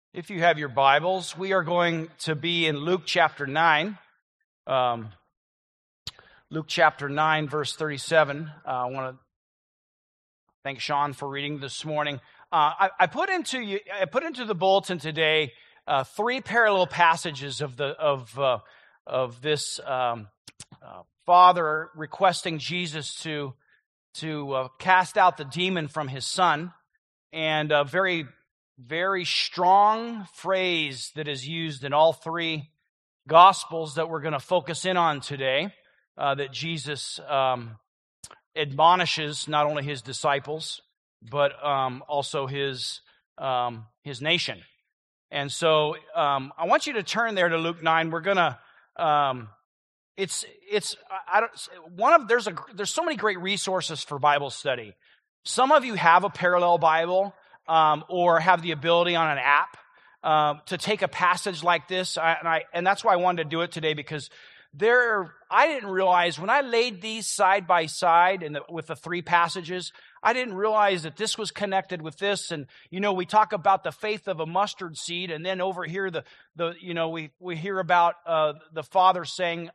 If you have your Bibles, we are going to be in Luke chapter 9. Luke chapter 9, verse 37. I want to thank Sean for reading this morning. I put into the bulletin today three parallel passages of this father requesting Jesus to cast out the demon from his son, and a very strong phrase that is used in all three Gospels that we're going to focus in on today, that Jesus admonishes not only his disciples, but also his nation. And so I want you to turn there to Luke 9. We're going to, there's so many great resources for Bible study. Some of you have a parallel Bible, or have the ability on an app to take a passage like this, and that's why I wanted to do it today, because I didn't realize when I laid these side by side with the three passages, I didn't realize that this was connected with this. And we talk about the faith of a mustard seed, and then over here we hear about the Father saying,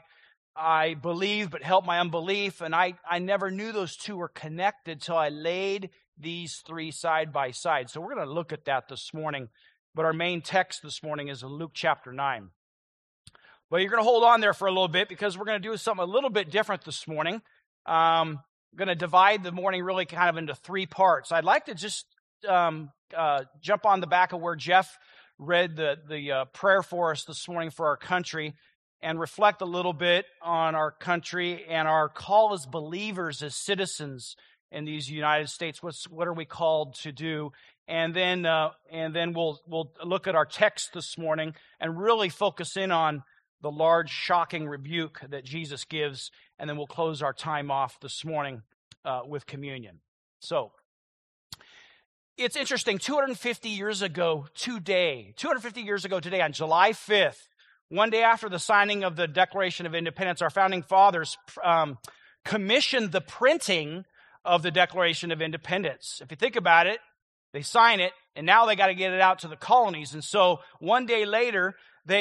I believe, but help my unbelief. And I never knew those two were connected till I laid these three side by side. So we're going to look at that this morning. But our main text this morning is in Luke chapter 9. Well, you're going to hold on there for a little bit, because we're going to do something a little bit different this morning. I'm going to divide the morning really kind of into three parts. I'd like to just jump on the back of where Jeff read the prayer for us this morning for our country, and reflect a little bit on our country and our call as believers, as citizens in these United States. What are we called to do? And then we'll look at our text this morning and really focus in on the large, shocking rebuke that Jesus gives, and then we'll close our time off this morning with communion. So, it's interesting, 250 years ago today, on July 5th, one day after the signing of the Declaration of Independence, our founding fathers commissioned the printing of the Declaration of Independence. If you think about it, they sign it, and now they got to get it out to the colonies. And so one day later,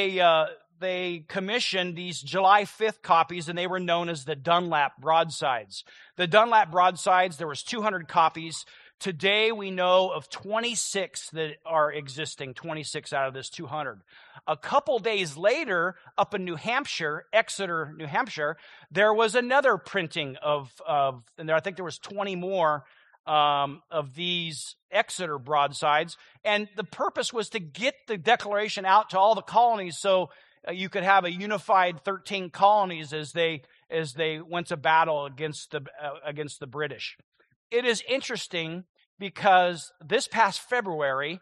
they commissioned these July 5th copies, and they were known as the Dunlap broadsides. The Dunlap broadsides, there was 200 copies. Today we know of 26 that are existing, 26 out of this 200. A couple days later, up in New Hampshire, Exeter, New Hampshire, there was another printing and I think there was 20 more of these Exeter broadsides. And the purpose was to get the Declaration out to all the colonies, so you could have a unified 13 colonies as they went to battle against the British. It is interesting because this past February,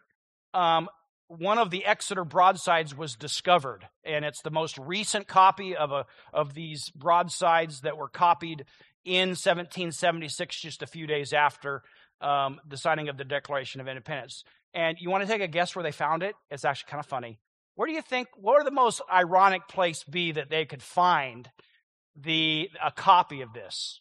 one of the Exeter broadsides was discovered, and it's the most recent copy of these broadsides that were copied in 1776, just a few days after the signing of the Declaration of Independence. And you want to take a guess where they found it? It's actually kind of funny. Where do you think? What would the most ironic place be that they could find a copy of this?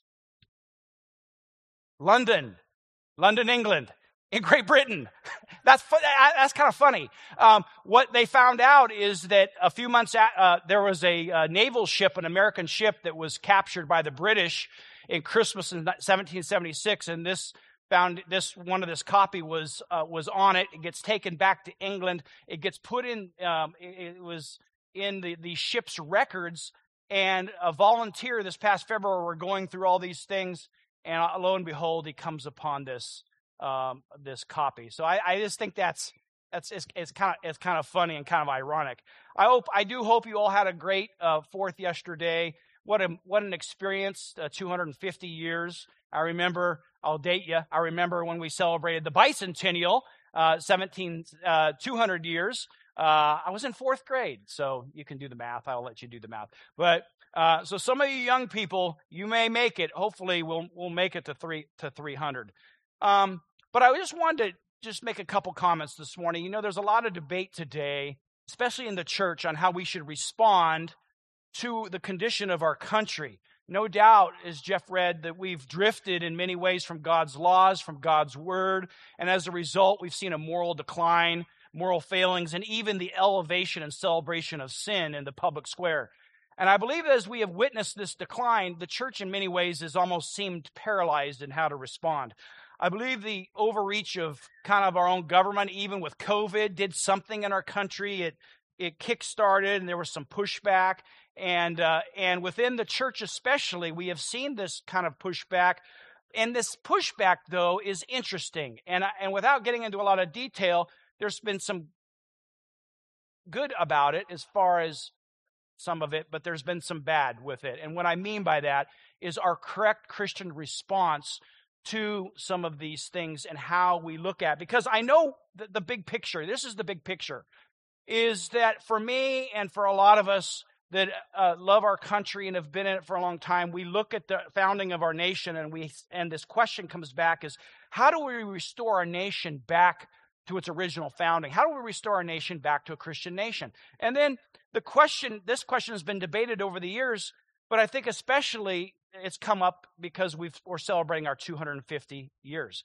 London, England, in Great Britain. That's kind of funny. What they found out is that a few months there was a naval ship, an American ship, that was captured by the British in Christmas in 1776, and one of this copy was on it. It gets taken back to England. It gets put in. It was in the ship's records, and a volunteer this past February were going through all these things. And lo and behold, he comes upon this copy. So I just think it's kind of funny and kind of ironic. I do hope you all had a great 4th yesterday. What an experience! 250 years. I'll date you. I remember when we celebrated the bicentennial, 200 years. I was in 4th grade, so you can do the math. I'll let you do the math. But so some of you young people, you may make it. Hopefully, we'll make it to 300. But I just wanted to make a couple comments this morning. There's a lot of debate today, especially in the church, on how we should respond to the condition of our country. No doubt, as Jeff read, that we've drifted in many ways from God's laws, from God's word, and as a result, we've seen a moral decline. moral failings, and even the elevation and celebration of sin in the public square. And I believe that as we have witnessed this decline, the church in many ways has almost seemed paralyzed in how to respond. I believe the overreach of kind of our own government, even with COVID, did something in our country. It kick-started, and there was some pushback. And within the church especially, we have seen this kind of pushback. And this pushback, though, is interesting. And without getting into a lot of detail, there's been some good about it as far as some of it, but there's been some bad with it. And what I mean by that is our correct Christian response to some of these things and how we look at. Because I know the big picture, this is the big picture, is that for me and for a lot of us that love our country and have been in it for a long time, we look at the founding of our nation and this question comes back is, how do we restore our nation back to its original founding? How do we restore our nation back to a Christian nation? And then this question has been debated over the years, but I think especially it's come up because we're celebrating our 250 years.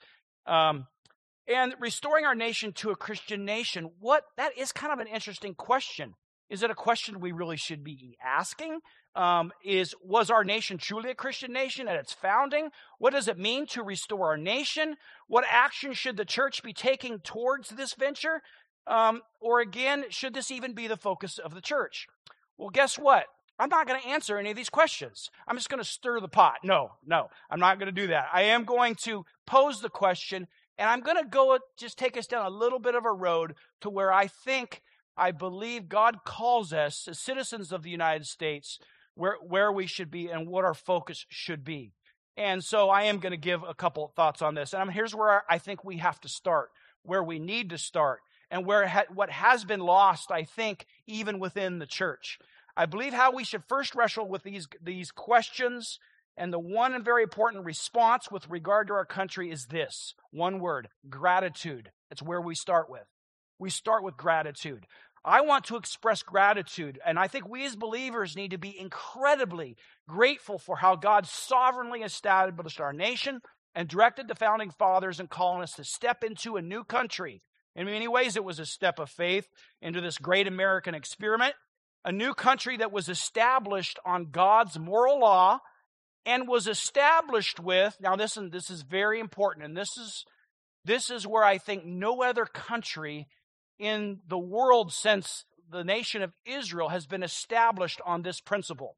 And restoring our nation to a Christian nation, that is kind of an interesting question. Is it a question we really should be asking? Was our nation truly a Christian nation at its founding? What does it mean to restore our nation? What action should the church be taking towards this venture? Or again, should this even be the focus of the church? Well, guess what? I'm not going to answer any of these questions. I'm just going to stir the pot. No, I'm not going to do that. I am going to pose the question, and I'm going to just take us down a little bit of a road to where I believe God calls us as citizens of the United States where we should be and what our focus should be. And so I am going to give a couple of thoughts on this. And here's where I think we have to start, where we need to start, and what has been lost, I think, even within the church. I believe how we should first wrestle with these questions, and the one and very important response with regard to our country is this. One word: gratitude. It's where we start with. We start with gratitude. I want to express gratitude, and I think we as believers need to be incredibly grateful for how God sovereignly established our nation and directed the founding fathers in calling us to step into a new country. In many ways, it was a step of faith into this great American experiment, a new country that was established on God's moral law and was established with, now this is very important, and this is where I think no other country in the world since the nation of Israel has been established on this principle.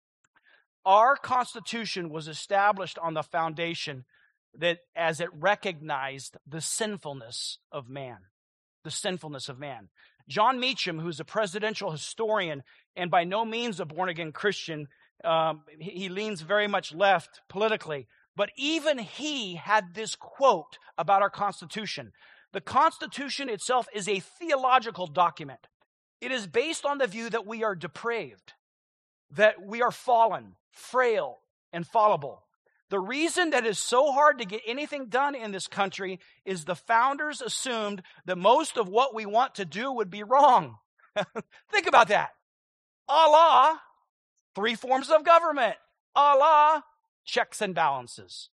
Our Constitution was established on the foundation that as it recognized the sinfulness of man. The sinfulness of man. John Meacham, who's a presidential historian and by no means a born-again Christian, he leans very much left politically, but even he had this quote about our Constitution. The Constitution itself is a theological document. It is based on the view that we are depraved, that we are fallen, frail, and fallible. The reason that it's so hard to get anything done in this country is the founders assumed that most of what we want to do would be wrong. Think about that. Allah, 3 forms of government. Allah, checks and balances.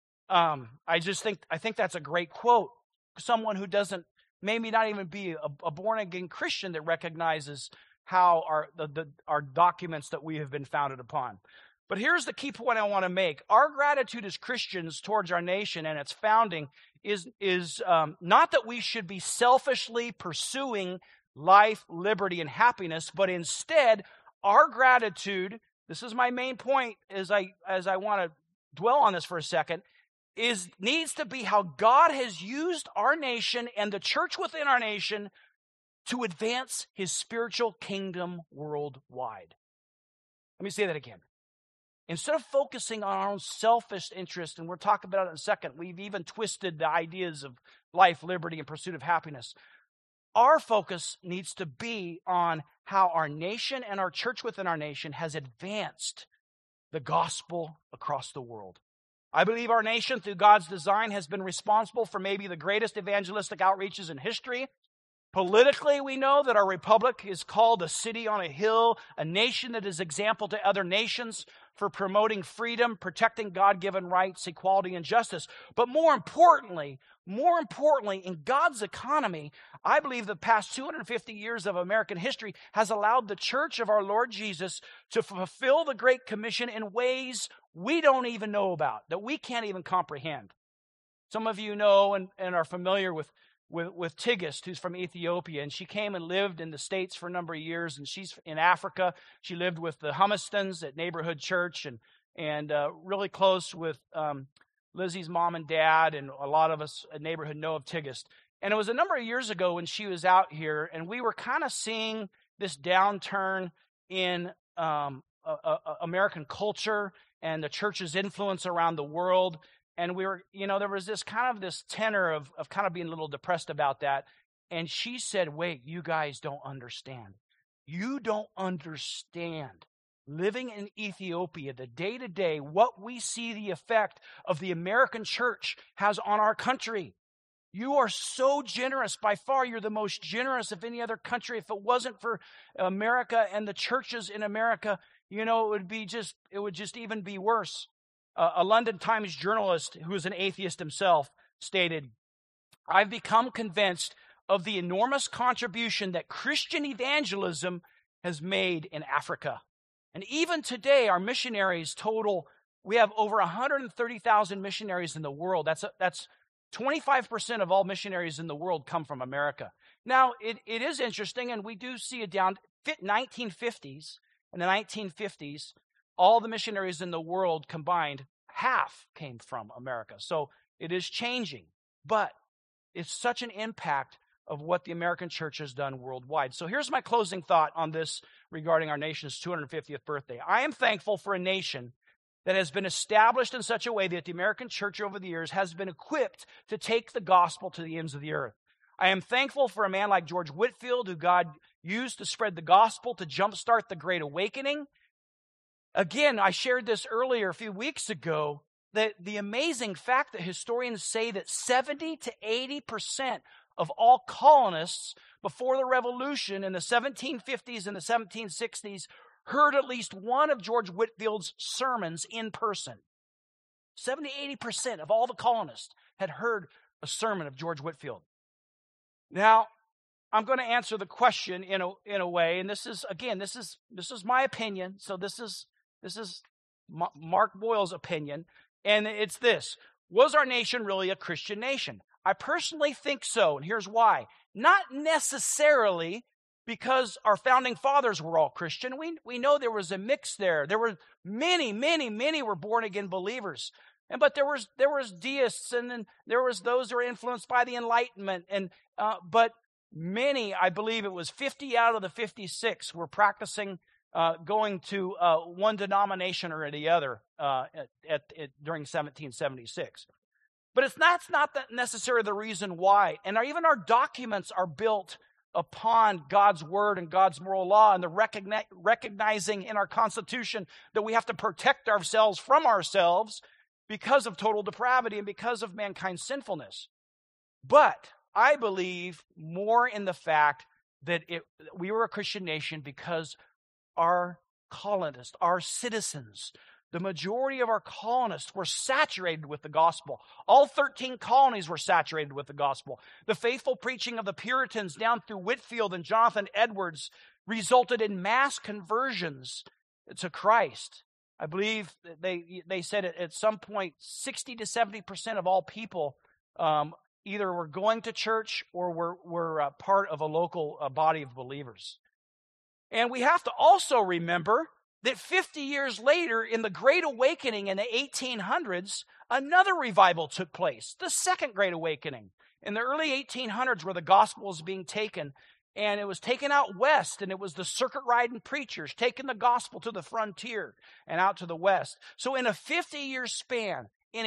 I think that's a great quote. Someone who doesn't, maybe not even be a born-again Christian that recognizes how our documents that we have been founded upon. But here's the key point I want to make. Our gratitude as Christians towards our nation and its founding is not that we should be selfishly pursuing life, liberty, and happiness, but instead, our gratitude, this is my main point as I want to dwell on this for a second, needs to be how God has used our nation and the church within our nation to advance his spiritual kingdom worldwide. Let me say that again. Instead of focusing on our own selfish interest, and we'll talk about it in a second, we've even twisted the ideas of life, liberty, and pursuit of happiness. Our focus needs to be on how our nation and our church within our nation has advanced the gospel across the world. I believe our nation, through God's design, has been responsible for maybe the greatest evangelistic outreaches in history. Politically, we know that our republic is called a city on a hill, a nation that is example to other nations for promoting freedom, protecting God-given rights, equality, and justice. But more importantly, more importantly, in God's economy, I believe the past 250 years of American history has allowed the church of our Lord Jesus to fulfill the Great Commission in ways we don't even know about, that we can't even comprehend. Some of you know and are familiar with Tigist, who's from Ethiopia, and she came and lived in the States for a number of years, and she's in Africa. She lived with the Humistons at Neighborhood Church, and really close with Lizzie's mom and dad, and a lot of us at Neighborhood know of Tigist. And it was a number of years ago when she was out here, and we were kind of seeing this downturn in American culture and the church's influence around the world. And we were, there was this kind of this tenor of kind of being a little depressed about that. And she said, wait, you guys don't understand. You don't understand. Living in Ethiopia, the day-to-day, what we see the effect of the American church has on our country. You are so generous. By far, you're the most generous of any other country. If it wasn't for America and the churches in America, it would just even be worse. A London Times journalist who is an atheist himself stated, I've become convinced of the enormous contribution that Christian evangelism has made in Africa. And even today, our missionaries total, we have over 130,000 missionaries in the world. That's 25% of all missionaries in the world come from America. Now, it is interesting, and we do see it down 1950s. In the 1950s, all the missionaries in the world combined, half came from America. So it is changing, but it's such an impact of what the American church has done worldwide. So here's my closing thought on this regarding our nation's 250th birthday. I am thankful for a nation that has been established in such a way that the American church over the years has been equipped to take the gospel to the ends of the earth. I am thankful for a man like George Whitefield, who God used to spread the gospel to jumpstart the Great Awakening. Again, I shared this earlier a few weeks ago, that the amazing fact that historians say that 70 to 80% of all colonists before the Revolution in the 1750s and the 1760s heard at least one of George Whitefield's sermons in person. 70 to 80% of all the colonists had heard a sermon of George Whitefield. Now, I'm going to answer the question in a way, and this is my opinion. So this is Mark Boyle's opinion, and it's this: was our nation really a Christian nation? I personally think so, and here's why. Not necessarily because our founding fathers were all Christian. We know there was a mix there. There were many were born again believers. But there was deists, and then there was those who were influenced by the Enlightenment, but many, I believe it was 50 out of the 56, were practicing going to one denomination or the other during 1776. But that's not necessarily the reason why. And even our documents are built upon God's word and God's moral law, and the recognizing in our Constitution that we have to protect ourselves from ourselves because of total depravity and because of mankind's sinfulness. But I believe more in the fact that we were a Christian nation because our colonists, our citizens, the majority of our colonists were saturated with the gospel. All 13 colonies were saturated with the gospel. The faithful preaching of the Puritans down through Whitefield and Jonathan Edwards resulted in mass conversions to Christ. I believe they said at some point 60 to 70% of all people either were going to church or were part of a local body of believers. And we have to also remember that 50 years later, in the Great Awakening in the 1800s, another revival took place, the Second Great Awakening. In the early 1800s, where the gospel was being taken, and it was taken out west, and it was the circuit-riding preachers taking the gospel to the frontier and out to the west. So in a 50-year span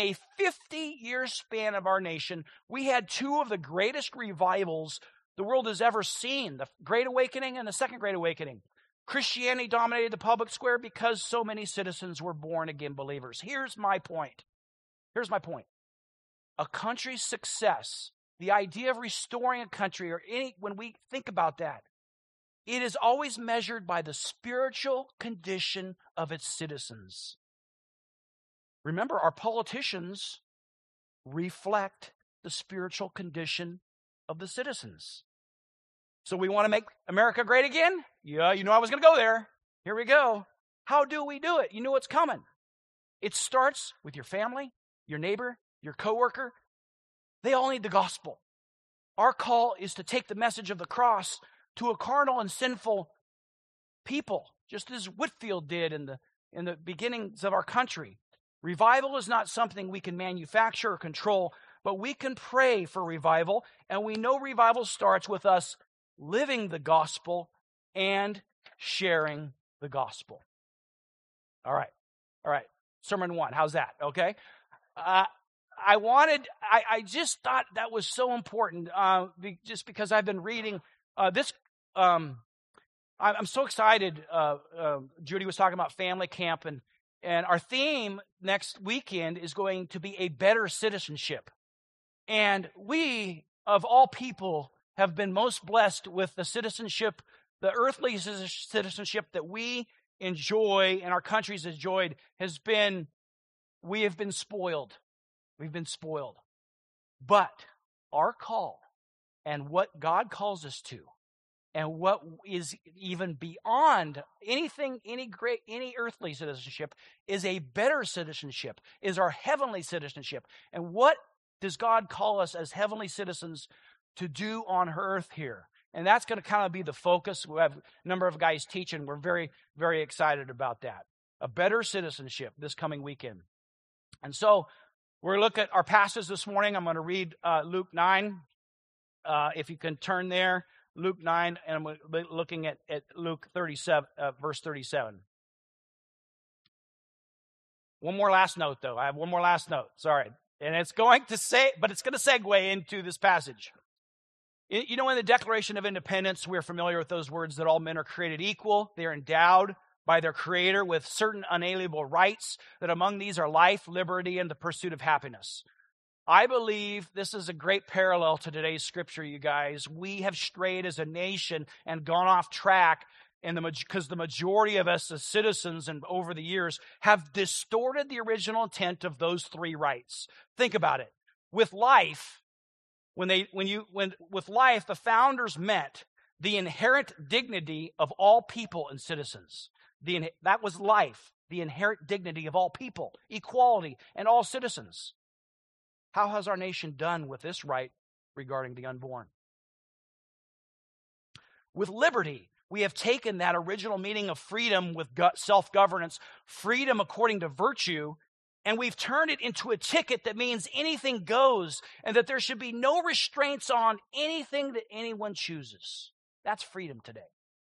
of our nation, we had two of the greatest revivals the world has ever seen, the Great Awakening and the Second Great Awakening. Christianity dominated the public square because so many citizens were born-again believers. Here's my point. A country's success, the idea of restoring a country, when we think about that, it is always measured by the spiritual condition of its citizens. Remember, our politicians reflect the spiritual condition of the citizens. So we want to make America great again? Yeah, you know I was going to go there. Here we go. How do we do it? You know what's coming. It starts with your family, your neighbor, your coworker. They all need the gospel. Our call is to take the message of the cross to a carnal and sinful people, just as Whitefield did in the beginnings of our country. Revival is not something we can manufacture or control, but we can pray for revival, and we know revival starts with us living the gospel and sharing the gospel. All right. Sermon 1, how's that? Okay. I just thought that was so important, just because I've been reading this. I'm so excited. Judy was talking about family camp, and our theme next weekend is going to be a better citizenship. And we, of all people, have been most blessed with the citizenship, the earthly citizenship that we enjoy and our country's enjoyed we have been spoiled. We've been spoiled. But our call and what God calls us to, and what is even beyond anything, any earthly citizenship, is a better citizenship, is our heavenly citizenship. And what does God call us as heavenly citizens to do on earth here? And that's going to kind of be the focus. We have a number of guys teaching. We're very, very excited about that. A better citizenship this coming weekend. And so we're looking at our passage this morning. I'm going to read Luke 9. If you can turn there. Luke 9, and we're looking at Luke 37, verse 37. One more last note, though. I have one more last note. Sorry. And it's going to segue into this passage. You know, in the Declaration of Independence, we're familiar with those words that all men are created equal. They are endowed by their Creator with certain unalienable rights, that among these are life, liberty, and the pursuit of happiness. I believe this is a great parallel to today's scripture, you guys. We have strayed as a nation and gone off track because the majority of us as citizens and over the years have distorted the original intent of those three rights. Think about it. With life, with life, the founders meant the inherent dignity of all people and citizens. That was life, the inherent dignity of all people, equality, and all citizens. How has our nation done with this right regarding the unborn? With liberty, we have taken that original meaning of freedom with self-governance, freedom according to virtue, and we've turned it into a ticket that means anything goes, and that there should be no restraints on anything that anyone chooses. That's freedom today.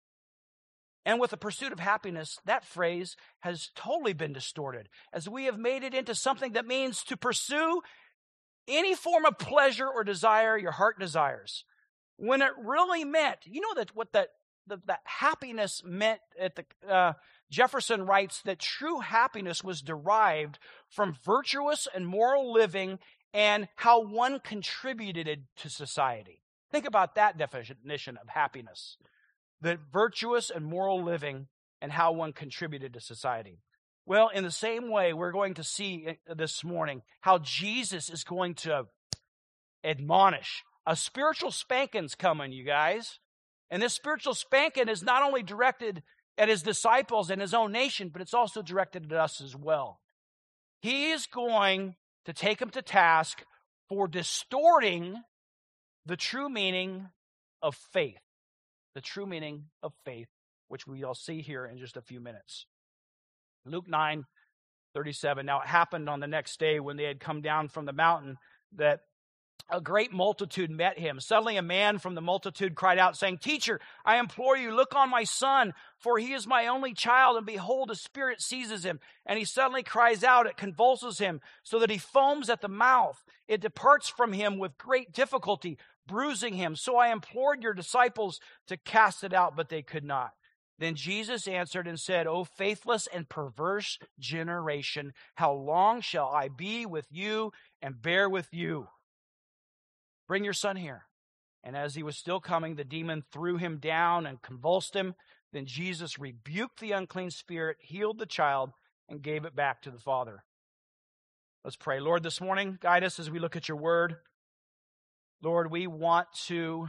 And with the pursuit of happiness, that phrase has totally been distorted, as we have made it into something that means to pursue any form of pleasure or desire your heart desires. When it really meant, you know that what that happiness meant Jefferson writes that true happiness was derived from virtuous and moral living and how one contributed to society. Think about that definition of happiness. The virtuous and moral living and how one contributed to society. Well, in the same way, we're going to see this morning how Jesus is going to admonish. A spiritual spanking's coming, you guys. And this spiritual spanking is not only directed at his disciples and his own nation, but it's also directed at us as well. He is going to take them to task for distorting the true meaning of faith. The true meaning of faith, which we'll see here in just a few minutes. Luke 9:37. Now it happened on the next day when they had come down from the mountain that a great multitude met him. Suddenly a man from the multitude cried out, saying, "Teacher, I implore you, look on my son, for he is my only child, and behold, a spirit seizes him. And he suddenly cries out, it convulses him, so that he foams at the mouth. It departs from him with great difficulty, bruising him. So I implored your disciples to cast it out, but they could not." Then Jesus answered and said, "O faithless and perverse generation, how long shall I be with you and bear with you? Bring your son here." And as he was still coming, the demon threw him down and convulsed him. Then Jesus rebuked the unclean spirit, healed the child, and gave it back to the father. Let's pray. Lord, this morning, guide us as we look at your word. Lord, we want to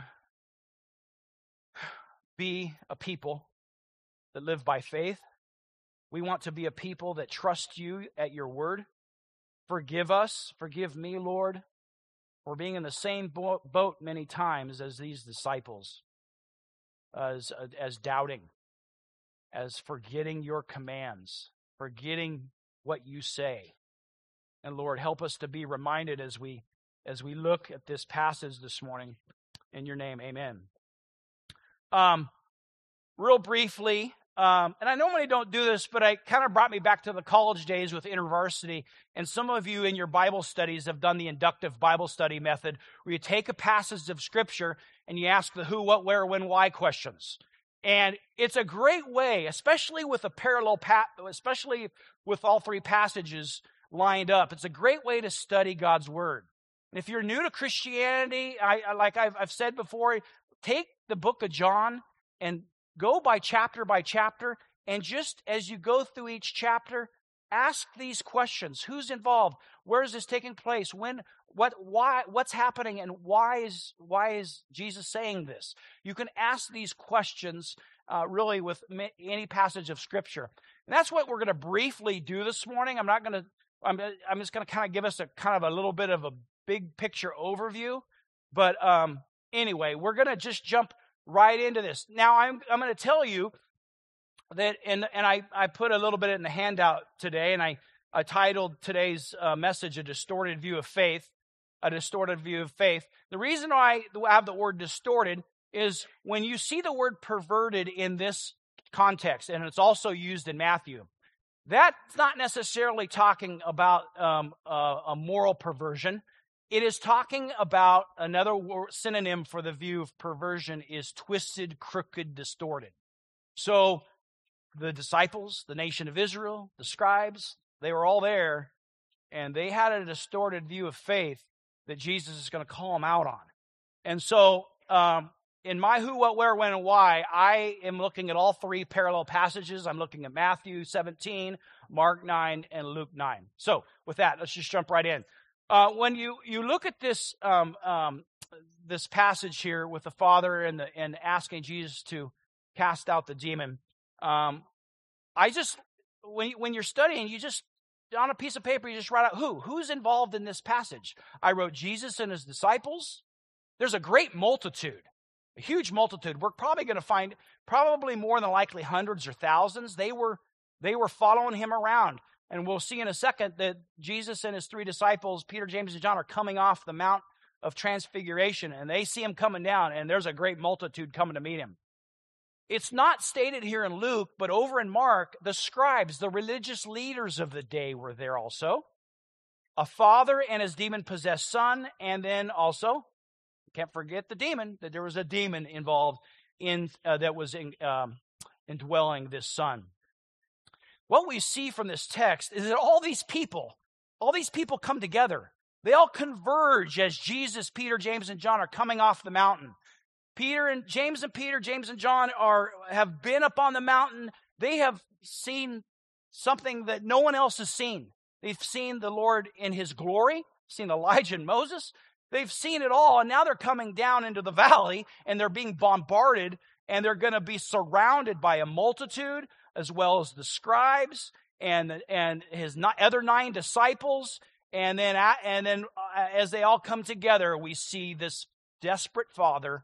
be a people that live by faith. We want to be a people that trust you at your word. Forgive us, forgive me, Lord, for being in the same boat many times as these disciples, as doubting, as forgetting your commands, forgetting what you say. And Lord, help us to be reminded as we look at this passage this morning. In your name, amen. Real briefly, and I normally don't do this, but it kind of brought me back to the college days with InterVarsity. And some of you in your Bible studies have done the inductive Bible study method, where you take a passage of Scripture and you ask the who, what, where, when, why questions. And it's a great way, especially with a parallel especially with all three passages lined up. It's a great way to study God's Word. And if you're new to Christianity, like I've said before, take the book of John and go by chapter, and just as you go through each chapter, ask these questions. Who's involved? Where is this taking place? When? What? Why? What's happening? And why is Jesus saying this? You can ask these questions really with any passage of Scripture. And that's what we're going to briefly do this morning. I'm just going to kind of give us a little bit of a big picture overview. But anyway, we're going to just jump right into this. Now, I'm going to tell you that, and I put a little bit in the handout today, and I titled today's message, A Distorted View of Faith. A distorted view of faith. The reason I have the word distorted is when you see the word perverted in this context, and it's also used in Matthew, that's not necessarily talking about a moral perversion. It is talking about another synonym for the view of perversion is twisted, crooked, distorted. So the disciples, the nation of Israel, the scribes, they were all there, and they had a distorted view of faith that Jesus is going to call them out on. And so in my who, what, where, when, and why, I am looking at all three parallel passages. I'm looking at Matthew 17, Mark 9, and Luke 9. So with that, let's just jump right in. When you look at this this passage here with the Father and asking Jesus to cast out the demon, when you're studying, you just on a piece of paper you just write out who's involved in this passage. I wrote Jesus and his disciples. There's a great multitude, a huge multitude. We're probably going to find probably more than likely hundreds or thousands. They were following him around. And we'll see in a second that Jesus and his three disciples, Peter, James, and John, are coming off the Mount of Transfiguration, and they see him coming down, and there's a great multitude coming to meet him. It's not stated here in Luke, but over in Mark, the scribes, the religious leaders of the day, were there also. A father and his demon-possessed son, and then also, can't forget the demon, that there was a demon involved in that was indwelling this son. What we see from this text is that all these people come together. They all converge as Jesus, Peter, James, and John are coming off the mountain. James and John have been up on the mountain. They have seen something that no one else has seen. They've seen the Lord in his glory, seen Elijah and Moses. They've seen it all, and now they're coming down into the valley, and they're being bombarded, and they're going to be surrounded by a multitude, as well as the scribes and his other 9 disciples. And then as they all come together, we see this desperate father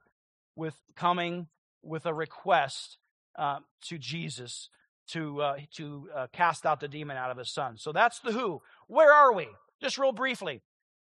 coming with a request to Jesus to cast out the demon out of his son. So that's the who. Where are we? Just real briefly.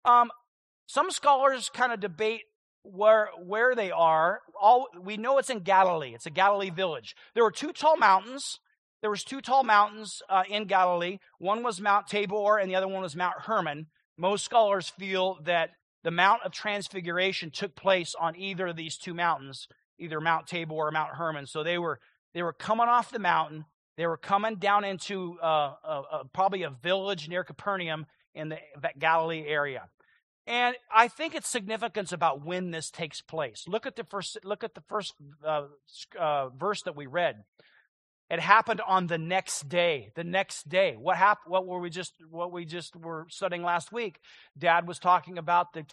Some scholars kind of debate where they are. We know it's in Galilee. It's a Galilee village. There were 2 tall mountains. There was 2 tall mountains in Galilee. One was Mount Tabor, and the other one was Mount Hermon. Most scholars feel that the Mount of Transfiguration took place on either of these 2 mountains, either Mount Tabor or Mount Hermon. So they were coming off the mountain. They were coming down into probably a village near Capernaum in that Galilee area. And I think it's significance about when this takes place. Look at the first verse that we read. It happened on the next day. The next day. What happened? What we just were studying last week? Dad was talking about the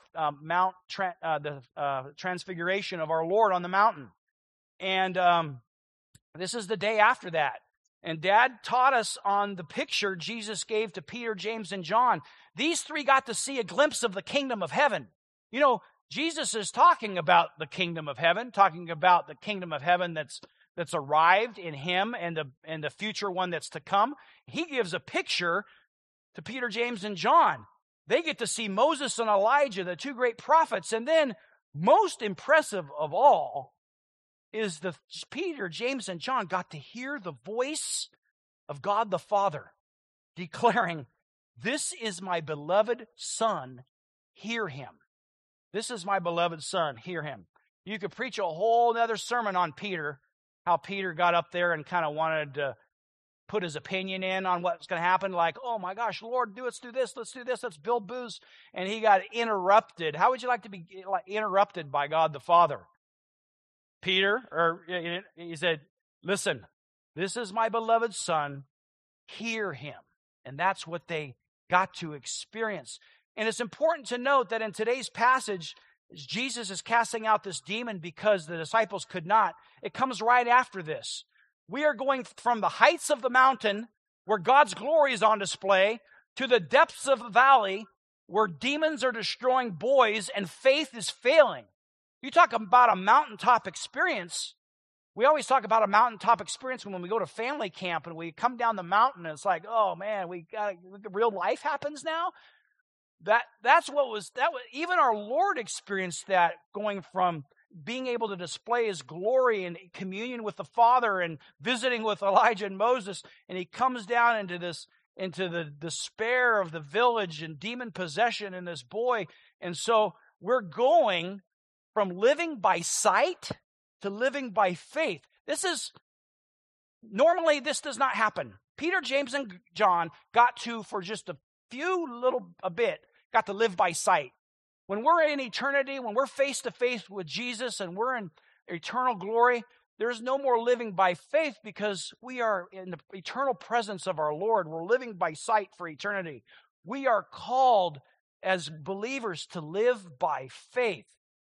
transfiguration of our Lord on the mountain. And this is the day after that. And Dad taught us on the picture Jesus gave to Peter, James, and John. These three got to see a glimpse of the kingdom of heaven. You know, Jesus is talking about the kingdom of heaven, talking about the kingdom of heaven that's arrived in him and the future one that's to come. He gives a picture to Peter, James, and John. They get to see Moses and Elijah, the two great prophets. And then, most impressive of all, is the Peter, James, and John got to hear the voice of God the Father declaring, "This is my beloved Son, hear him." This is my beloved Son, hear him. You could preach a whole other sermon on Peter, how Peter got up there and kind of wanted to put his opinion in on what's going to happen. Like, oh my gosh, Lord, let's do this, let's build booths. And he got interrupted. How would you like to be interrupted by God the Father? Peter, he said, listen, this is my beloved Son, hear him. And that's what they got to experience. And it's important to note that in today's passage, Jesus is casting out this demon because the disciples could not. It comes right after this. We are going from the heights of the mountain, where God's glory is on display, to the depths of the valley, where demons are destroying boys and faith is failing. You talk about a mountaintop experience. We always talk about a mountaintop experience when we go to family camp and we come down the mountain and it's like, oh man, real life happens now. That's what was even our Lord experienced that, going from being able to display his glory and communion with the Father and visiting with Elijah and Moses, and he comes down into the despair of the village and demon possession in this boy. And so we're going from living by sight to living by faith. Normally this does not happen. Peter, James, and John got to, for just a bit, got to live by sight. When we're in eternity, when we're face to face with Jesus and we're in eternal glory, there's no more living by faith because we are in the eternal presence of our Lord. We're living by sight for eternity. We are called as believers to live by faith,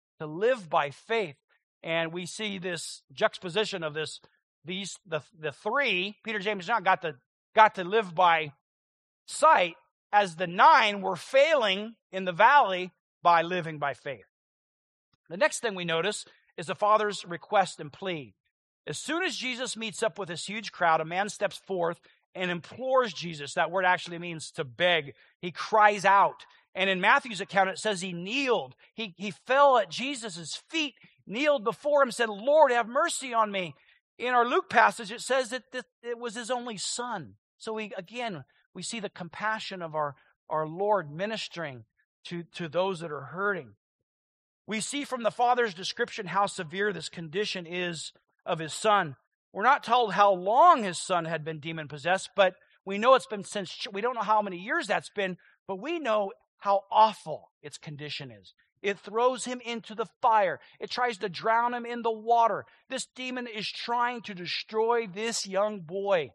And we see this juxtaposition of the three, Peter, James, and John, got to live by sight, as the 9 were failing in the valley by living by faith. The next thing we notice is the Father's request and plea. As soon as Jesus meets up with this huge crowd, a man steps forth and implores Jesus. That word actually means to beg. He cries out. And in Matthew's account, it says he kneeled. He fell at Jesus' feet, kneeled before him, said, "Lord, have mercy on me." In our Luke passage, it says that it was his only son. So we see the compassion of our Lord ministering to those that are hurting. We see from the Father's description how severe this condition is of his son. We're not told how long his son had been demon-possessed, but we know it's been we don't know how many years that's been, but we know how awful its condition is. It throws him into the fire. It tries to drown him in the water. This demon is trying to destroy this young boy.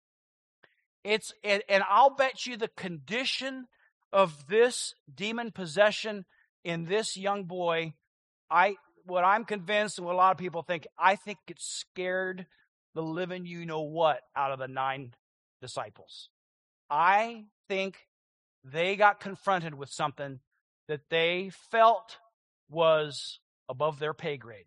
And I'll bet you the condition of this demon possession in this young boy, what I'm convinced and what a lot of people think, I think it scared the living you-know-what out of the 9 disciples. I think they got confronted with something that they felt was above their pay grade.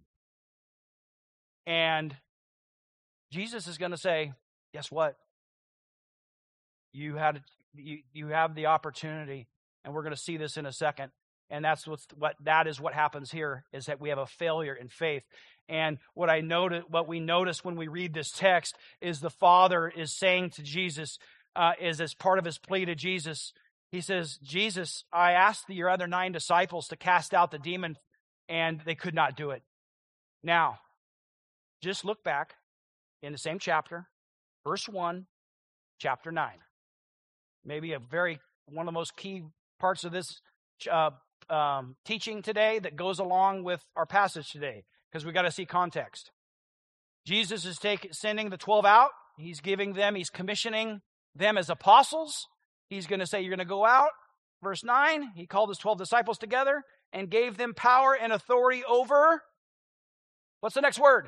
And Jesus is going to say, guess what? You have the opportunity, and we're going to see this in a second. And that's what happens here, is that we have a failure in faith. And what we notice when we read this text is the Father is saying to Jesus, is as part of his plea to Jesus, he says, "Jesus, I asked your other 9 disciples to cast out the demon, and they could not do it." Now, just look back in the same chapter, verse 1, chapter 9. Maybe one of the most key parts of this teaching today that goes along with our passage today, because we got to see context. Jesus is sending the 12 out. He's commissioning them as apostles. He's going to say, you're going to go out. Verse 9, he called his 12 disciples together and gave them power and authority over, what's the next word?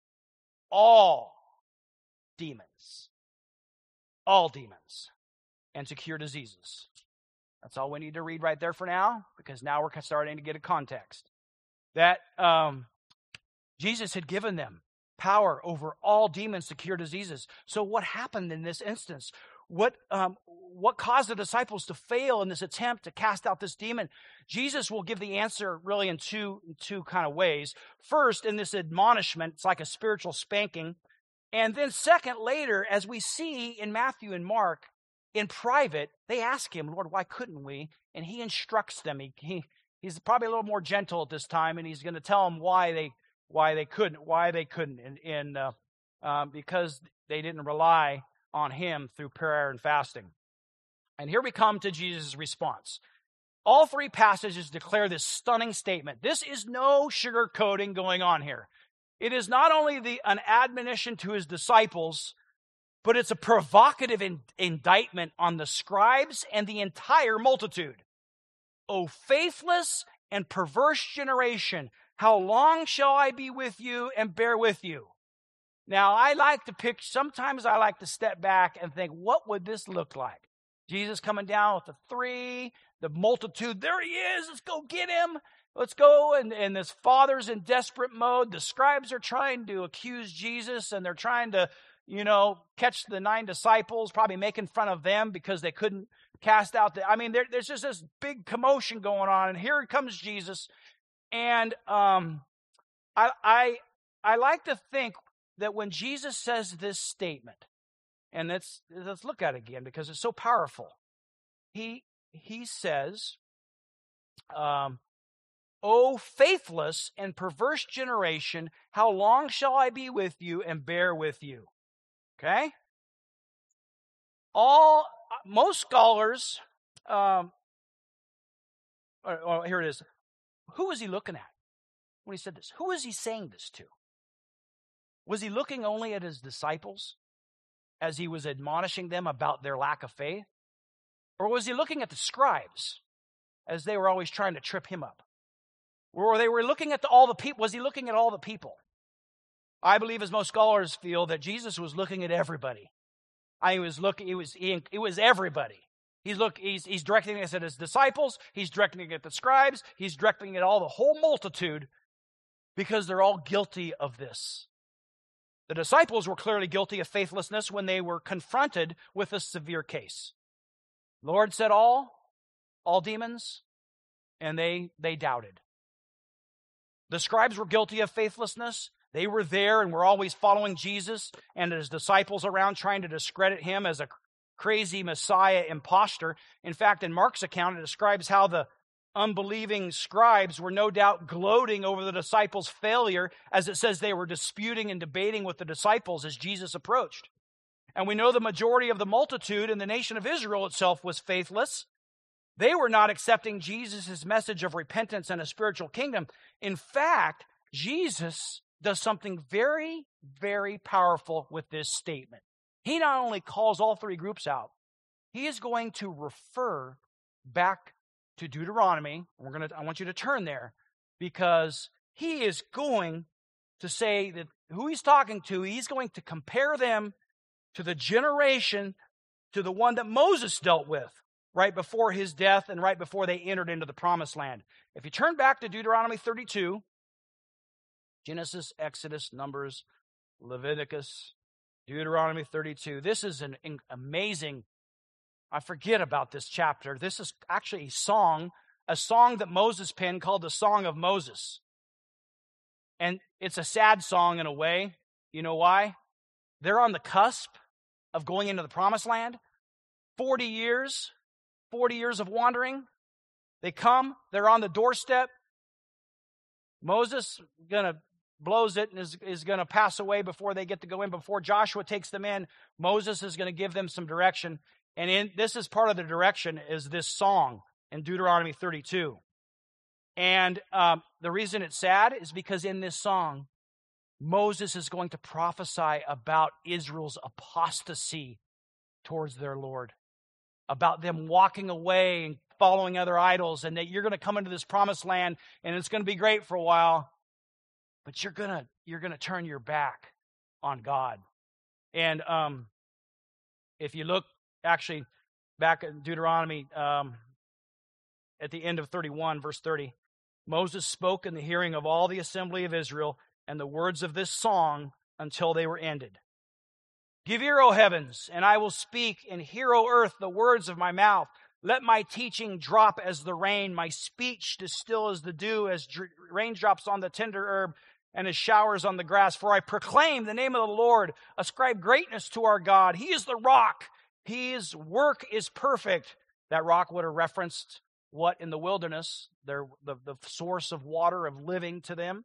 All demons. All demons. And to cure diseases. That's all we need to read right there for now, because now we're starting to get a context. That Jesus had given them power over all demons to cure diseases. So what happened in this instance? What caused the disciples to fail in this attempt to cast out this demon? Jesus will give the answer really in two kind of ways. First, in this admonishment, it's like a spiritual spanking. And then second, later, as we see in Matthew and Mark, in private, they ask him, Lord, why couldn't we? And he instructs them. He's probably a little more gentle at this time, and he's going to tell them why they couldn't, and because they didn't rely on him through prayer and fasting. And here we come to Jesus' response. All three passages declare this stunning statement. This is no sugarcoating going on here. It is not only an admonition to his disciples, but it's a provocative indictment on the scribes and the entire multitude. O faithless and perverse generation, how long shall I be with you and bear with you? Now, sometimes I like to step back and think, what would this look like? Jesus coming down with the three, the multitude, there he is, let's go get him. Let's go, and this father's in desperate mode. The scribes are trying to accuse Jesus, and they're trying to, catch the 9 disciples, probably making fun of them because they couldn't cast out there's just this big commotion going on, and here comes Jesus. And I like to think that when Jesus says this statement, and let's look at it again because it's so powerful. He says, O faithless and perverse generation, how long shall I be with you and bear with you? Okay? Most scholars, here it is. Who was he looking at when he said this? Who is he saying this to? Was he looking only at his disciples as he was admonishing them about their lack of faith? Or was he looking at the scribes as they were always trying to trip him up? Or they were looking at all the people? Was he looking at all the people? I believe, as most scholars feel, that Jesus was looking at everybody. It was everybody. He's directing it at his disciples. He's directing it at the scribes. He's directing it at all the whole multitude, because they're all guilty of this. The disciples were clearly guilty of faithlessness when they were confronted with a severe case. The Lord said all demons, and they doubted. The scribes were guilty of faithlessness. They were there and were always following Jesus and his disciples around, trying to discredit him as a crazy Messiah imposter. In fact, in Mark's account, it describes how the unbelieving scribes were no doubt gloating over the disciples' failure, as it says they were disputing and debating with the disciples as Jesus approached. And we know the majority of the multitude in the nation of Israel itself was faithless. They were not accepting Jesus' message of repentance and a spiritual kingdom. In fact, Jesus does something very, very powerful with this statement. He not only calls all three groups out, he is going to refer back to Deuteronomy. I want you to turn there, because he is going to say that who he's talking to, he's going to compare them to the generation, to the one that Moses dealt with right before his death and right before they entered into the promised land. If you turn back to Deuteronomy 32, Genesis, Exodus, Numbers, Leviticus, Deuteronomy 32. This is an amazing, I forget about this chapter. This is actually a song that Moses penned called the Song of Moses. And it's a sad song in a way. You know why? They're on the cusp of going into the promised land. 40 years of wandering. They come, they're on the doorstep. Moses blows it and is going to pass away before they get to go in. Before Joshua takes them in, Moses is going to give them some direction. And this is part of the direction, is this song in Deuteronomy 32. And the reason it's sad is because in this song, Moses is going to prophesy about Israel's apostasy towards their Lord, about them walking away and following other idols, and that you're going to come into this promised land and it's going to be great for a while, but you're going to turn your back on God. And if you look actually back at Deuteronomy at the end of 31, verse 30, Moses spoke in the hearing of all the assembly of Israel and the words of this song until they were ended. Give ear, O heavens, and I will speak, and hear, O earth, the words of my mouth. Let my teaching drop as the rain, my speech distill as the dew, as raindrops on the tender herb, and as showers on the grass. For I proclaim the name of the Lord, ascribe greatness to our God. He is the rock. His work is perfect. That rock would have referenced what in the wilderness, the source of water, of living to them.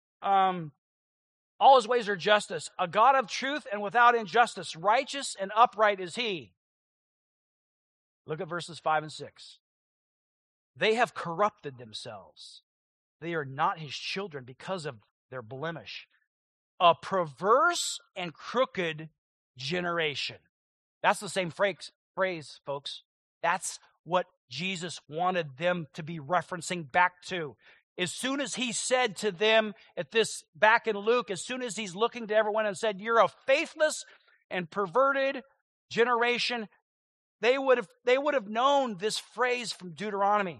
All his ways are justice, a God of truth and without injustice. Righteous and upright is he. Look at verses 5 and 6. They have corrupted themselves. They are not his children because of their blemish. A perverse and crooked generation. That's the same phrase, folks. That's what Jesus wanted them to be referencing back to. As soon as he said to them back in Luke, as soon as he's looking to everyone and said, you're a faithless and perverted generation, they would have known this phrase from Deuteronomy.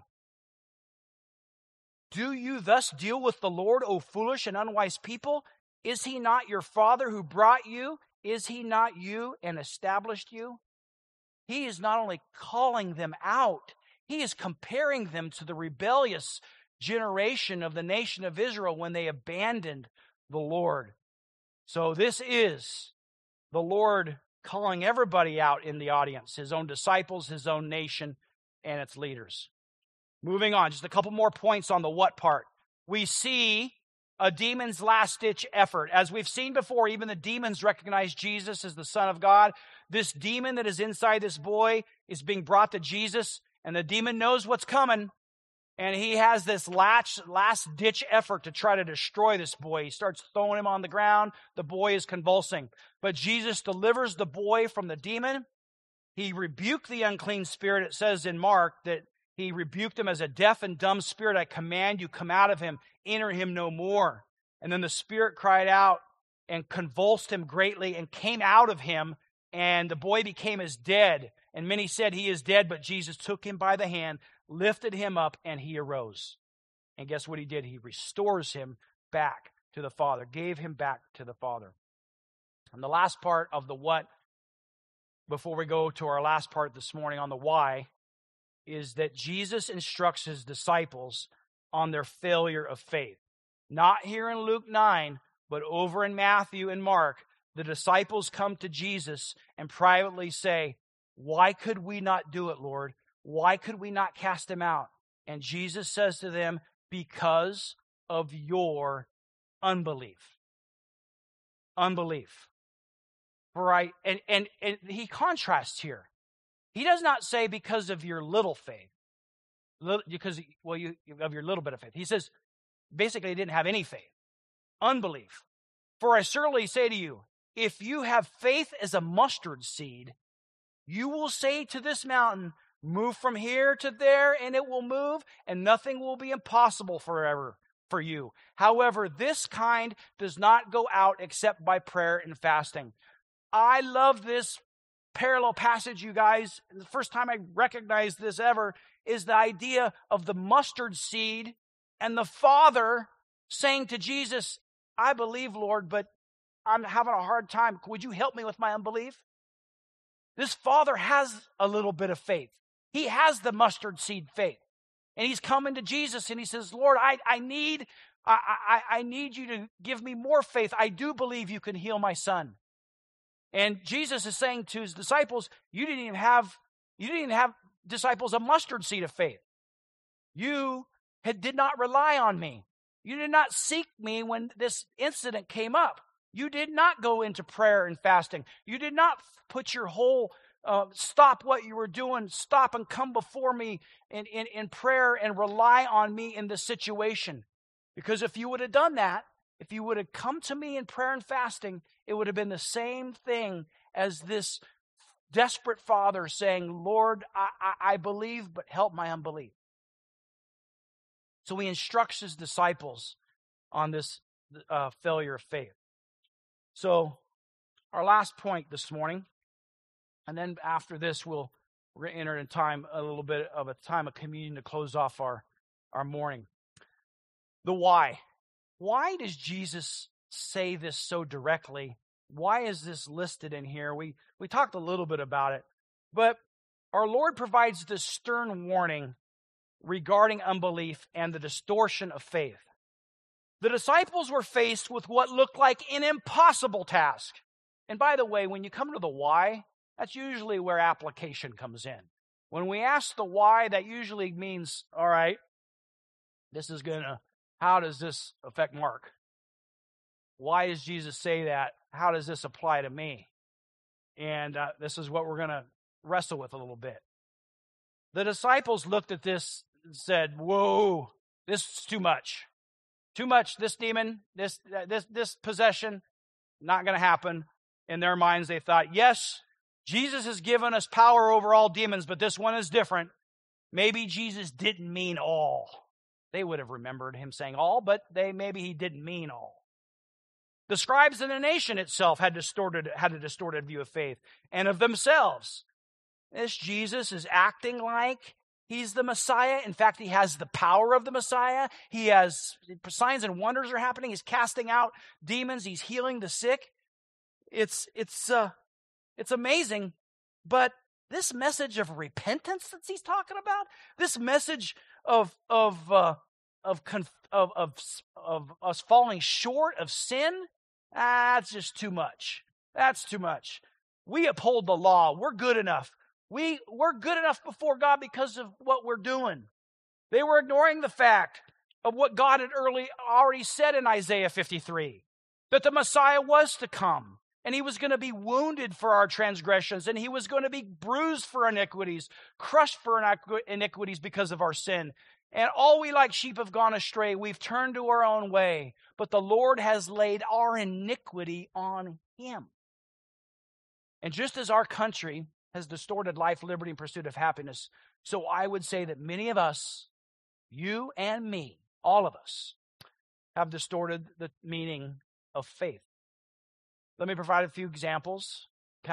Do you thus deal with the Lord, O foolish and unwise people? Is he not your father who brought you? Is he not you and established you? He is not only calling them out, he is comparing them to the rebellious generation of the nation of Israel when they abandoned the Lord. So this is the Lord calling everybody out in the audience, his own disciples, his own nation, and its leaders. Moving on, just a couple more points on the what part. We see a demon's last-ditch effort. As we've seen before, even the demons recognize Jesus as the Son of God. This demon that is inside this boy is being brought to Jesus, and the demon knows what's coming. And he has this last-ditch effort to try to destroy this boy. He starts throwing him on the ground. The boy is convulsing. But Jesus delivers the boy from the demon. He rebuked the unclean spirit. It says in Mark that he rebuked him as a deaf and dumb spirit. I command you, come out of him, enter him no more. And then the spirit cried out and convulsed him greatly and came out of him. And the boy became as dead. And many said he is dead, but Jesus took him by the hand, lifted him up, and he arose. And guess what he did? He restores him back to the Father, gave him back to the Father. And the last part of the what, before we go to our last part this morning on the why, is that Jesus instructs his disciples on their failure of faith. Not here in Luke 9, but over in Matthew and Mark, the disciples come to Jesus and privately say, why could we not do it, Lord? Why could we not cast him out? And Jesus says to them, because of your unbelief. Unbelief. Right? And he contrasts here. He does not say because of your little faith. Of your little bit of faith. He says, basically, he didn't have any faith. Unbelief. For I certainly say to you, if you have faith as a mustard seed, you will say to this mountain, move from here to there, and it will move, and nothing will be impossible forever for you. However, this kind does not go out except by prayer and fasting. I love this parallel passage, you guys. The first time I recognized this ever is the idea of the mustard seed and the Father saying to Jesus, I believe, Lord, but I'm having a hard time. Would you help me with my unbelief? This Father has a little bit of faith. He has the mustard seed faith. And he's coming to Jesus and he says, Lord, I need you to give me more faith. I do believe you can heal my son. And Jesus is saying to his disciples, you didn't even have disciples a mustard seed of faith. You did not rely on me. You did not seek me when this incident came up. You did not go into prayer and fasting. You did not put your whole, stop what you were doing, stop and come before me in prayer and rely on me in this situation. Because if you would have done that, if you would have come to me in prayer and fasting, it would have been the same thing as this desperate father saying, Lord, I believe, but help my unbelief. So he instructs his disciples on this failure of faith. So our last point this morning, and then after this we're going to enter in a little bit of a time of communion to close off our morning. The why. Why does Jesus say this so directly? Why is this listed in here? We talked a little bit about it, but our Lord provides this stern warning regarding unbelief and the distortion of faith. The disciples were faced with what looked like an impossible task. And by the way, when you come to the why, that's usually where application comes in. When we ask the why, that usually means, all right, how does this affect Mark? Why does Jesus say that? How does this apply to me? And this is what we're going to wrestle with a little bit. The disciples looked at this and said, whoa, this is too much. Too much, this demon, this possession, not going to happen. In their minds, they thought, yes, Jesus has given us power over all demons, but this one is different. Maybe Jesus didn't mean all. They would have remembered him saying all, but maybe he didn't mean all. The scribes in the nation itself had a distorted view of faith and of themselves. This Jesus is acting like he's the Messiah. In fact, he has the power of the Messiah. He has signs and wonders are happening. He's casting out demons. He's healing the sick. It's amazing. But this message of repentance that he's talking about, this message of us falling short of sin, that's just too much. That's too much. We uphold the law. We're good enough. We're good enough before God because of what we're doing. They were ignoring the fact of what God had already said in Isaiah 53, that the Messiah was to come, and he was going to be wounded for our transgressions, and he was going to be bruised for iniquities, crushed for iniquities because of our sin. And all we like sheep have gone astray. We've turned to our own way, but the Lord has laid our iniquity on him. And just as our country has distorted life, liberty, and pursuit of happiness, so I would say that many of us, you and me, all of us, have distorted the meaning of faith. Let me provide a few examples,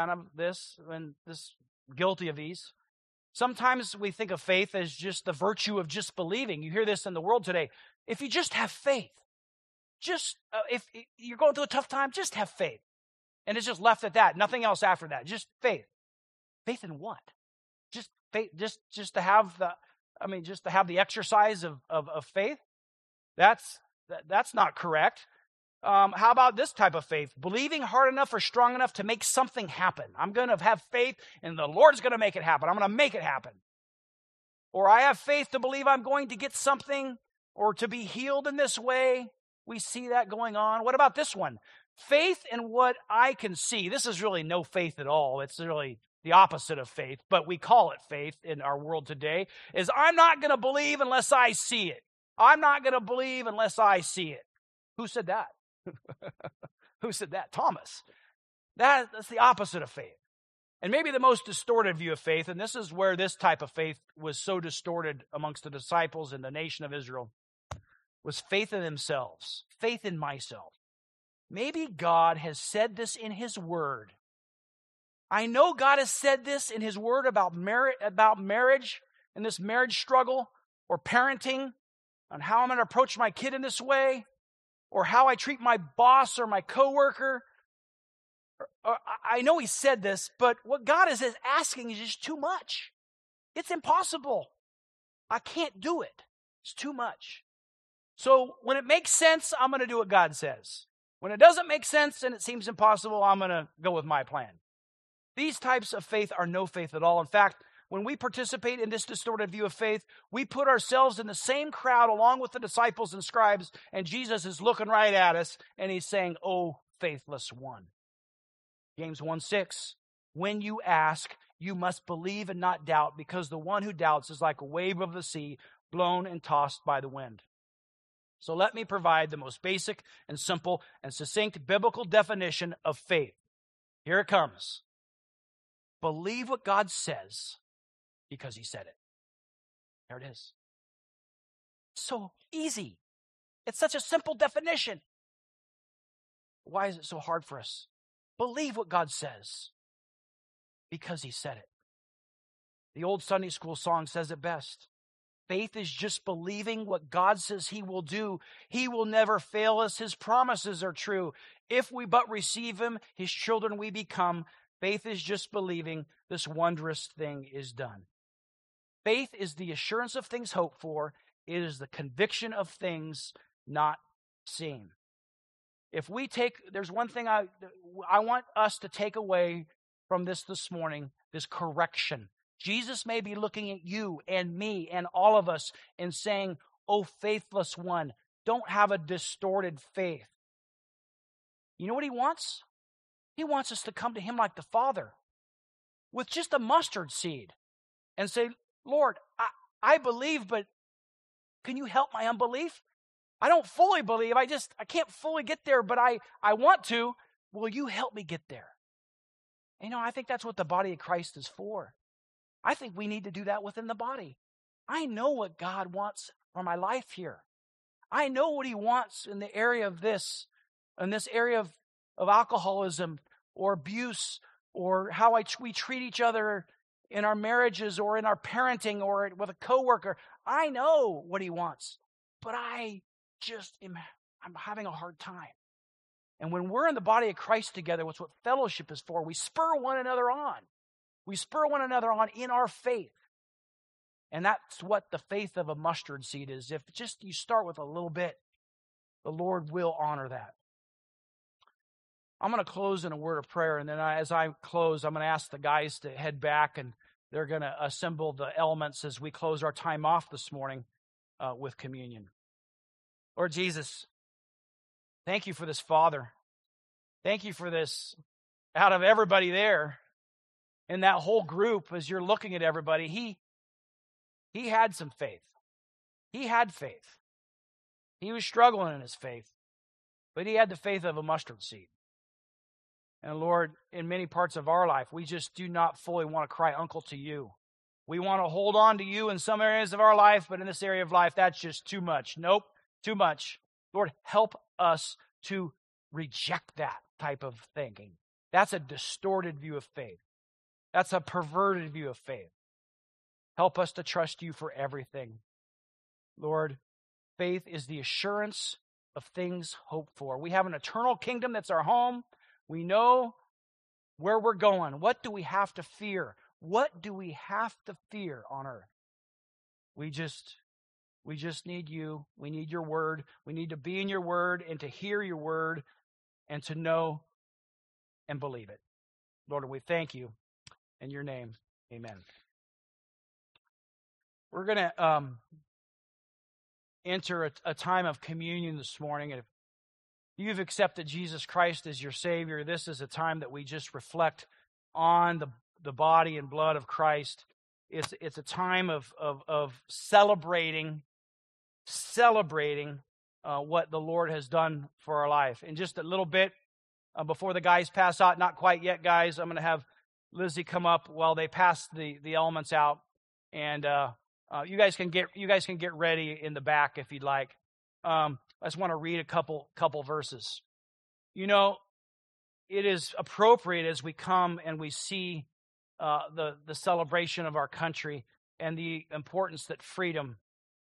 guilty of these. Sometimes we think of faith as just the virtue of just believing. You hear this in the world today. If you just have faith, if you're going through a tough time, just have faith. And it's just left at that. Nothing else after that. Just faith. Faith in what? Just faith, just to have the exercise of faith. That's not correct. How about this type of faith? Believing hard enough or strong enough to make something happen. I'm going to have faith and the Lord's going to make it happen. I'm going to make it happen. Or I have faith to believe I'm going to get something or to be healed in this way. We see that going on. What about this one? Faith in what I can see. This is really no faith at all. It's really the opposite of faith, but we call it faith in our world today, is I'm not going to believe unless I see it. I'm not going to believe unless I see it. Who said that? Who said that? Thomas. That's the opposite of faith. And maybe the most distorted view of faith, and this is where this type of faith was so distorted amongst the disciples and the nation of Israel, was faith in themselves, faith in myself. Maybe God has said this in his word. I know God has said this in his word about marriage and this marriage struggle or parenting, on how I'm going to approach my kid in this way, or how I treat my boss or my coworker. I know he said this, but what God is asking is just too much. It's impossible. I can't do it. It's too much. So when it makes sense, I'm going to do what God says. When it doesn't make sense and it seems impossible, I'm going to go with my plan. These types of faith are no faith at all. In fact, when we participate in this distorted view of faith, we put ourselves in the same crowd along with the disciples and scribes, and Jesus is looking right at us, and he's saying, "Oh, faithless one." James 1:6, when you ask, you must believe and not doubt, because the one who doubts is like a wave of the sea, blown and tossed by the wind. So let me provide the most basic and simple and succinct biblical definition of faith. Here it comes. Believe what God says because he said it. There it is. So easy. It's such a simple definition. Why is it so hard for us? Believe what God says because he said it. The old Sunday school song says it best. Faith is just believing what God says he will do. He will never fail us. His promises are true. If we but receive him, his children we become. Faith is just believing this wondrous thing is done. Faith is the assurance of things hoped for. It is the conviction of things not seen. There's one thing I want us to take away from this morning, this correction. Jesus may be looking at you and me and all of us and saying, "Oh, faithless one, don't have a distorted faith." You know what he wants? He wants us to come to him like the Father with just a mustard seed and say, "Lord, I believe, but can you help my unbelief? I don't fully believe. I can't fully get there, but I want to. Will you help me get there?" And, I think that's what the body of Christ is for. I think we need to do that within the body. I know what God wants for my life here. I know what he wants in the area of this, in this area of alcoholism or abuse or how we treat each other in our marriages or in our parenting or with a coworker. I know what he wants, but I'm having a hard time. And when we're in the body of Christ together, that's what fellowship is for. We spur one another on. We spur one another on in our faith. And that's what the faith of a mustard seed is. If just you start with a little bit, the Lord will honor that. I'm going to close in a word of prayer. And then as I close, I'm going to ask the guys to head back and they're going to assemble the elements as we close our time off this morning with communion. Lord Jesus, thank you for this Father. Thank you for this. Out of everybody there, in that whole group, as you're looking at everybody, he had some faith. He had faith. He was struggling in his faith, but he had the faith of a mustard seed. And Lord, in many parts of our life, we just do not fully want to cry uncle to you. We want to hold on to you in some areas of our life, but in this area of life, that's just too much. Nope, too much. Lord, help us to reject that type of thinking. That's a distorted view of faith. That's a perverted view of faith. Help us to trust you for everything. Lord, faith is the assurance of things hoped for. We have an eternal kingdom that's our home. We know where we're going. What do we have to fear? What do we have to fear on earth? We just need you. We need your word. We need to be in your word and to hear your word and to know and believe it. Lord, we thank you. In your name, amen. We're going to enter a time of communion this morning. And if you've accepted Jesus Christ as your Savior, this is a time that we just reflect on the body and blood of Christ. It's a time of celebrating what the Lord has done for our life. In just a little bit, before the guys pass out, not quite yet, guys, I'm going to have Lizzie come up while they pass the elements out, and you guys can get ready in the back if you'd like. I just want to read a couple verses. It is appropriate as we come and we see the celebration of our country and the importance that freedom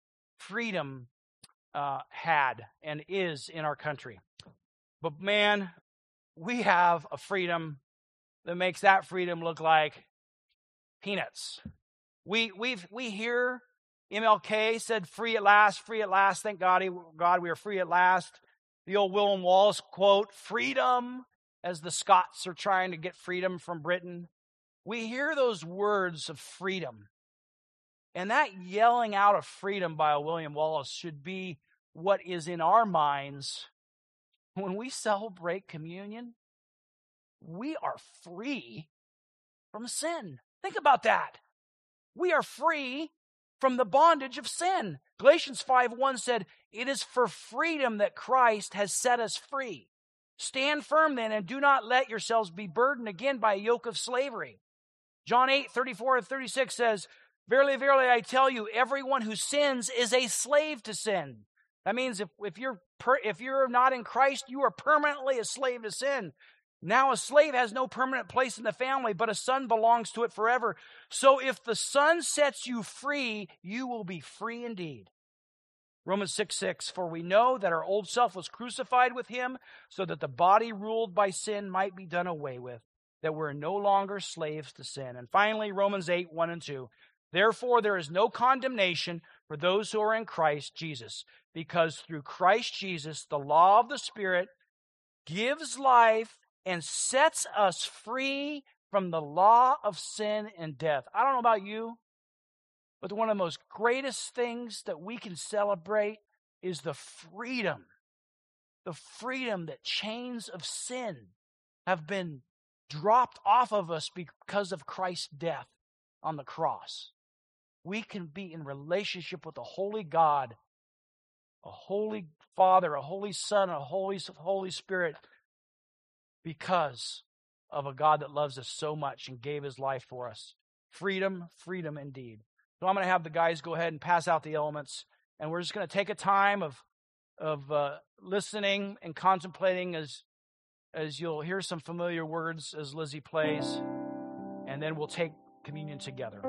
had and is in our country. But man, we have a freedom that makes that freedom look like peanuts. We hear MLK said, free at last, thank God, we are free at last. The old William Wallace quote, freedom, as the Scots are trying to get freedom from Britain. We hear those words of freedom. And that yelling out of freedom by a William Wallace should be what is in our minds when we celebrate communion. We are free from sin. Think about that. We are free from the bondage of sin. Galatians 5:1 said, "It is for freedom that Christ has set us free. Stand firm then, and do not let yourselves be burdened again by a yoke of slavery." John 8:34 and 36 says, "Verily, verily, I tell you, everyone who sins is a slave to sin." That means if you're not in Christ, you are permanently a slave to sin. Now a slave has no permanent place in the family, but a son belongs to it forever. So if the Son sets you free, you will be free indeed. Romans 6:6, "For we know that our old self was crucified with him, so that the body ruled by sin might be done away with, that we're no longer slaves to sin." And finally, Romans 8:1 and 2, "Therefore there is no condemnation for those who are in Christ Jesus, because through Christ Jesus the law of the Spirit gives life and sets us free from the law of sin and death." I don't know about you, but one of the most greatest things that we can celebrate is the freedom that chains of sin have been dropped off of us because of Christ's death on the cross. We can be in relationship with a holy God, a holy Father, a holy Son, a Holy Spirit, because of a God that loves us so much and gave his life for us. Freedom, freedom indeed. So I'm going to have the guys go ahead and pass out the elements, and we're just going to take a time of listening and contemplating as you'll hear some familiar words as Lizzie plays, and then we'll take communion together.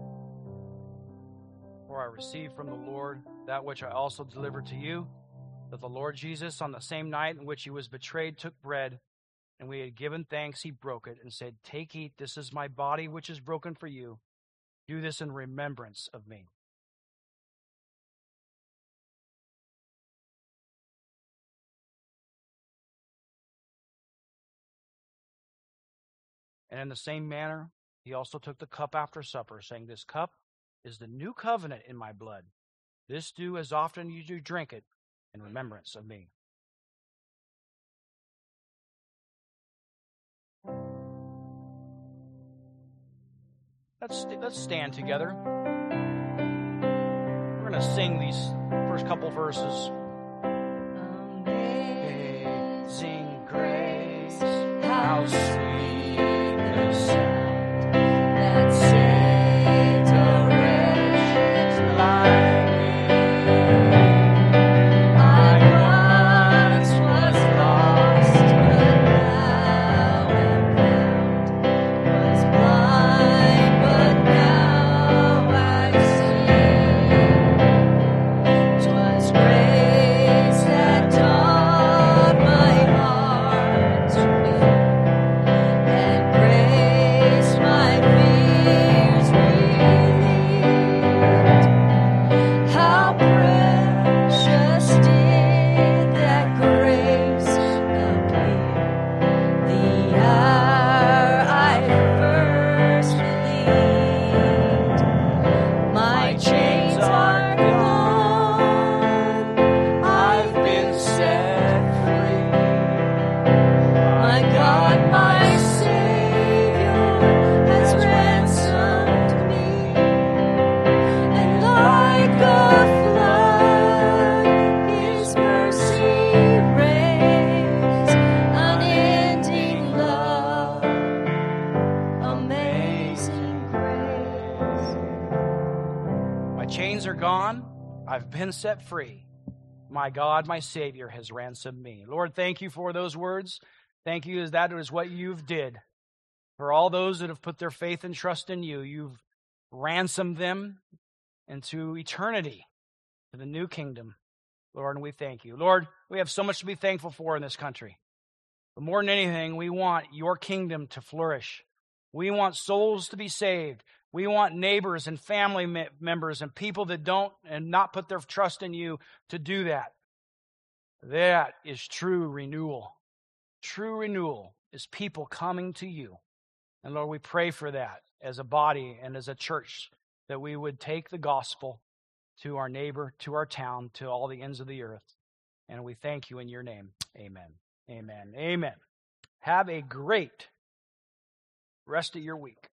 For I received from the Lord that which I also delivered to you, that the Lord Jesus, on the same night in which he was betrayed, took bread, and when he had given thanks, he broke it and said, "Take, eat, this is my body which is broken for you. Do this in remembrance of me." And in the same manner, he also took the cup after supper, saying, "This cup is the new covenant in my blood. This do as often as you do drink it in remembrance of me." Let's stand together. We're going to sing these first couple verses. Amazing grace, how sweet the sound that saved a wretch like me. I once was lost, but now am found. Was blind, but now I see. 'Twas grace that taught my heart to beat, and grace my fears relieved. How precious did that grace appear, the hour I first believed. My chains are gone, I've been set free. My God, my Savior has ransomed me, and like a flood, His mercy reigns, unending love, amazing grace. My chains are gone, I've been set free. My God, my Savior has ransomed me. Lord, thank you for those words. Thank you, as that is what you've did. For all those that have put their faith and trust in you, you've ransomed them into eternity, to the new kingdom. Lord, and we thank you. Lord, we have so much to be thankful for in this country. But more than anything, we want your kingdom to flourish. We want souls to be saved. We want neighbors and family members and people that don't and not put their trust in you to do that. That is true renewal. True renewal is people coming to you. And Lord, we pray for that as a body and as a church, that we would take the gospel to our neighbor, to our town, to all the ends of the earth. And we thank you in your name. Amen. Amen. Amen. Have a great rest of your week.